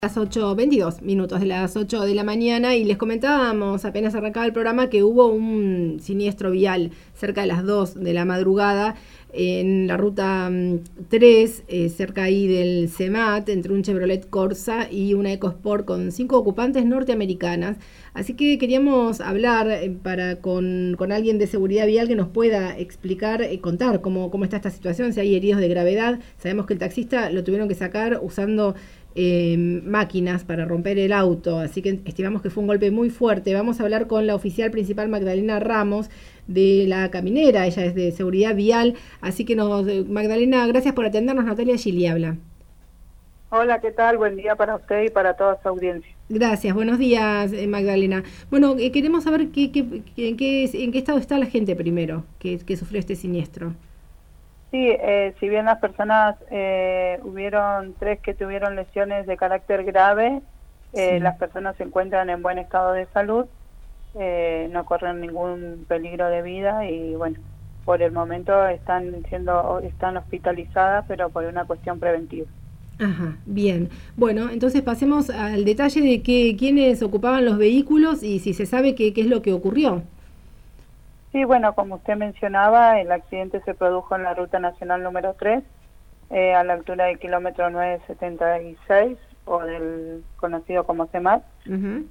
Las 8:22 de las 8 de la mañana y les comentábamos apenas arrancaba el programa que hubo un siniestro vial cerca de las 2 de la madrugada en la ruta 3, cerca ahí del CEMAT, entre un Chevrolet Corsa y una EcoSport con 5 ocupantes norteamericanas. Así que queríamos hablar con alguien de seguridad vial que nos pueda explicar, contar cómo está esta situación, si hay heridos de gravedad. Sabemos que el taxista lo tuvieron que sacar usando máquinas para romper el auto, así que estimamos que fue un golpe muy fuerte. Vamos a hablar con la oficial principal Magdalena Ramos de la Caminera, ella es de seguridad vial, así que Magdalena, gracias por atendernos. Natalia Gili habla. Hola, ¿qué tal? Buen día para usted y para toda su audiencia. Gracias, buenos días, Magdalena. Bueno, queremos saber en qué estado está la gente primero que sufrió este siniestro. Sí, si bien las personas, hubieron 3 que tuvieron lesiones de carácter grave, sí. Las personas se encuentran en buen estado de salud, no corren ningún peligro de vida y bueno, por el momento están hospitalizadas, pero por una cuestión preventiva. Ajá, bien. Bueno, entonces pasemos al detalle de quiénes ocupaban los vehículos y si se sabe qué es lo que ocurrió. Sí, bueno, como usted mencionaba, el accidente se produjo en la Ruta Nacional número 3, a la altura del kilómetro 976, o del conocido como CEMAT. Uh-huh.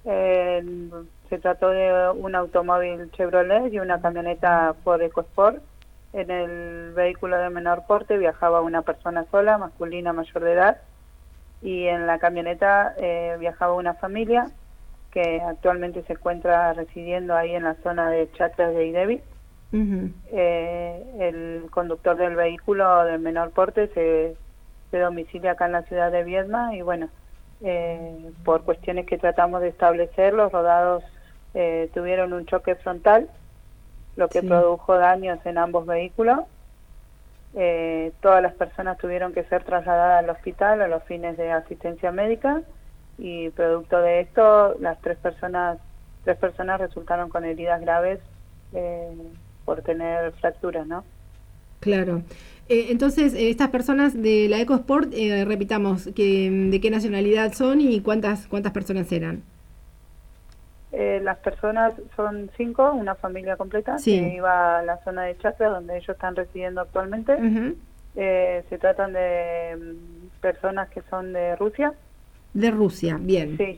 Se trató de un automóvil Chevrolet y una camioneta Ford EcoSport. En el vehículo de menor porte viajaba una persona sola, masculina, mayor de edad, y en la camioneta viajaba una familia que actualmente se encuentra residiendo ahí en la zona de Chacras de Idevi. Uh-huh. El conductor del vehículo de menor porte se domicilia acá en la ciudad de Viedma y bueno, por cuestiones que tratamos de establecer, los rodados tuvieron un choque frontal, lo que produjo daños en ambos vehículos. Todas las personas tuvieron que ser trasladadas al hospital a los fines de asistencia médica. Y producto de esto, las tres personas resultaron con heridas graves por tener fracturas, ¿no? Claro. Entonces, estas personas de la EcoSport, repitamos, ¿de qué nacionalidad son y cuántas personas eran? Las personas son 5, una familia completa, que iba a la zona de Chacras, donde ellos están residiendo actualmente. Uh-huh. Se tratan de personas que son de Rusia. De Rusia, bien. Sí,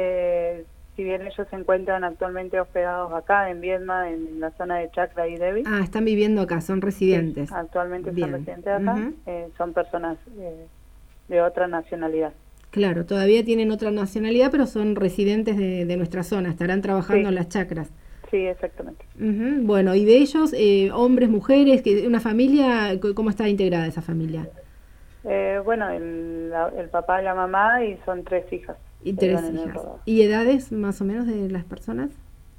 si bien ellos se encuentran actualmente hospedados acá en Viedma, en la zona de Chacra y Devi. Ah, están viviendo acá, son residentes. Sí, actualmente son residentes acá, uh-huh. Son personas de otra nacionalidad. Claro, todavía tienen otra nacionalidad, pero son residentes de nuestra zona, estarán trabajando en las chacras. Sí, exactamente. Uh-huh. Bueno, y de ellos, hombres, mujeres, una familia, ¿cómo está integrada esa familia? Bueno, el papá y la mamá y son 3 hijas. Y 3 hijas. ¿Y edades más o menos de las personas?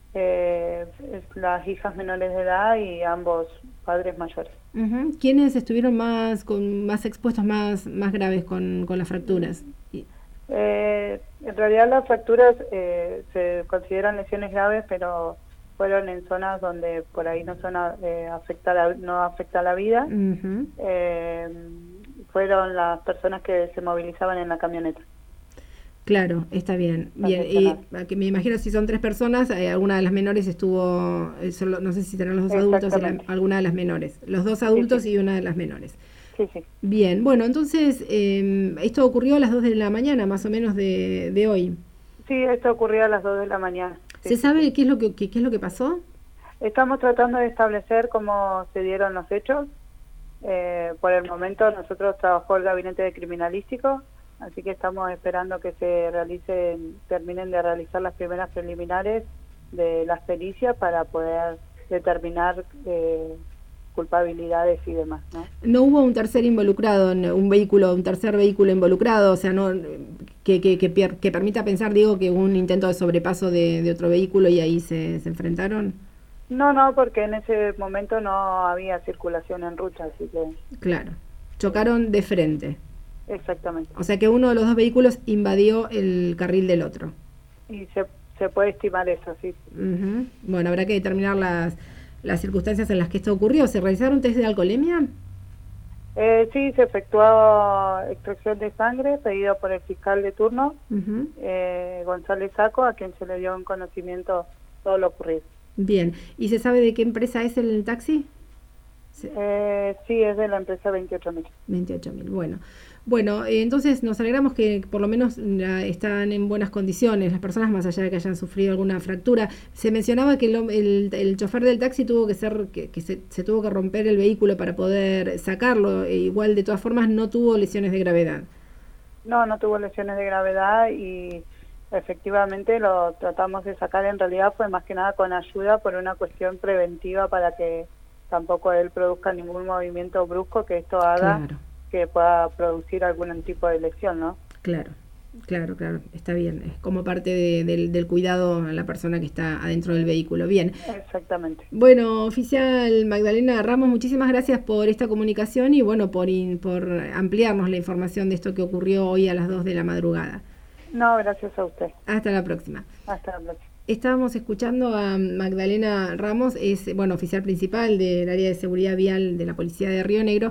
Las hijas menores de edad y ambos padres mayores. Uh-huh. ¿Quiénes estuvieron más expuestos, más graves con las fracturas? En realidad las fracturas se consideran lesiones graves, pero fueron en zonas donde por ahí no afecta la vida. Uh-huh. Fueron las personas que se movilizaban en la camioneta. Claro, está bien. Bien, y me imagino si son 3 personas, alguna de las menores estuvo, no sé si serán los 2 adultos, alguna de las menores. Los 2 adultos y una de las menores. Sí, sí. Bien, bueno, entonces esto ocurrió a las 2 de la mañana, más o menos de hoy. Sí, esto ocurrió a las 2 de la mañana. ¿Se sabe qué es lo que pasó? Estamos tratando de establecer cómo se dieron los hechos. Por el momento nosotros trabajó el gabinete de criminalístico, así que estamos esperando que terminen de realizar las primeras preliminares de las pericias para poder determinar culpabilidades y demás, ¿no? No hubo un tercer involucrado, un tercer vehículo involucrado, o sea, no que permita pensar, digo, que hubo un intento de sobrepaso de otro vehículo y ahí se enfrentaron. No, porque en ese momento no había circulación en ruta, así que... Claro, chocaron de frente. Exactamente. O sea que uno de los 2 vehículos invadió el carril del otro. Y se puede estimar eso, sí. Uh-huh. Bueno, habrá que determinar las circunstancias en las que esto ocurrió. ¿Se realizaron test de alcoholemia? Sí, se efectuó extracción de sangre pedido por el fiscal de turno, González Saco, a quien se le dio en conocimiento todo lo ocurrido. Bien, ¿y se sabe de qué empresa es el taxi? Sí, es de la empresa 28.000. 28.000, bueno. Bueno, entonces nos alegramos que por lo menos están en buenas condiciones las personas, más allá de que hayan sufrido alguna fractura. Se mencionaba que el chofer del taxi tuvo que se tuvo que romper el vehículo para poder sacarlo, e igual de todas formas no tuvo lesiones de gravedad. No tuvo lesiones de gravedad y efectivamente lo tratamos de sacar. En realidad fue más que nada con ayuda por una cuestión preventiva para que tampoco él produzca ningún movimiento brusco que esto haga que pueda producir algún tipo de lesión, ¿no? Claro, está bien, es como parte del cuidado a la persona que está adentro del vehículo. Bien. Exactamente. Bueno, oficial Magdalena Ramos, muchísimas gracias por esta comunicación y bueno, por ampliarnos la información de esto que ocurrió hoy a las 2 de la madrugada. No, gracias a usted. Hasta la próxima. Hasta la próxima. Estábamos escuchando a Magdalena Ramos, es oficial principal del área de seguridad vial de la Policía de Río Negro.